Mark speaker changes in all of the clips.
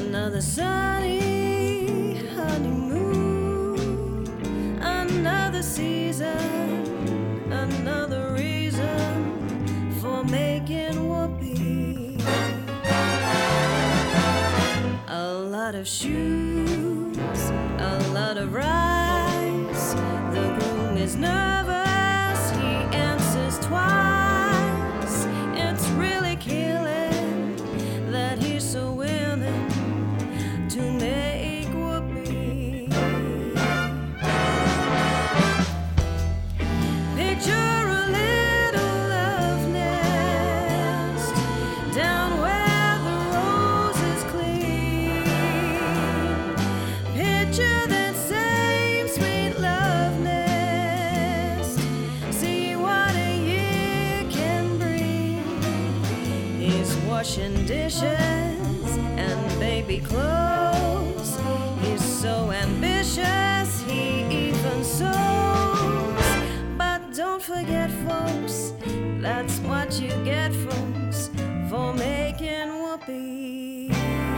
Speaker 1: Another sunny honeymoon, another season, another reason for making whoopee. A lot of shoes, a lot of rice. The groom is nervous, he answers twice. It's really killing that he's so willing to make whoopee. Picture a little love nest down where the roses clean. Picture that same sweet love nest. See what a year can bring. He's washing dishes and baby clothes. He's so ambitious, he even sews. But don't forget, folks, that's what you get, folks, for making whoopee.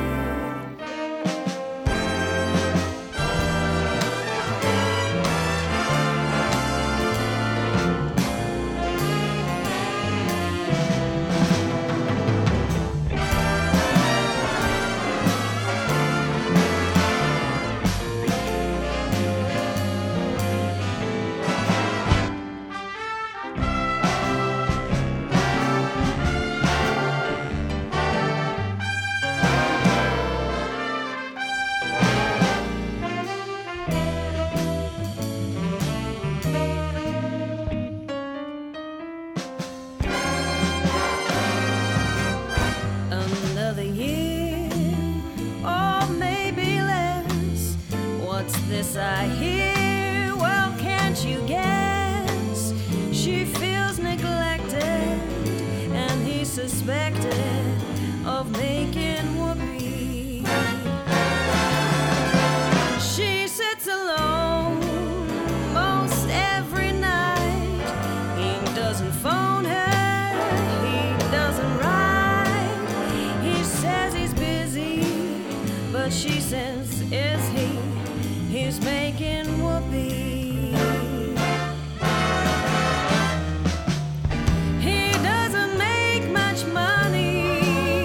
Speaker 1: Another year, or maybe less. What's this I hear? Well, can't you guess? She feels neglected, and he's suspected of making whoopee. She sits alone most every night. He doesn't phone her, he doesn't write. He says he's busy, but she says, is he? He's making whoopee. He doesn't make much money,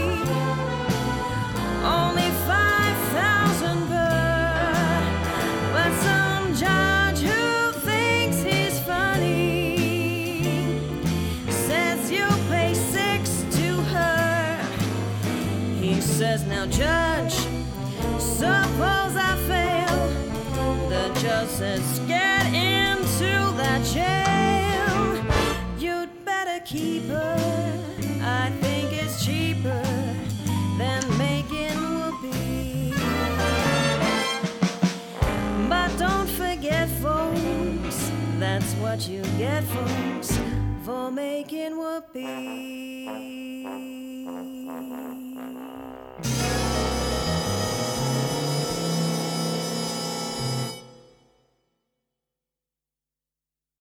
Speaker 1: only 5,000 per. But some judge who thinks he's funny says you'll pay 6 to her. He says, now judge, suppose I fail. The judge says, get into that jail. You'd better keep her, I think it's cheaper than making whoopee. But don't forget, folks, that's what you get, folks, for making whoopee.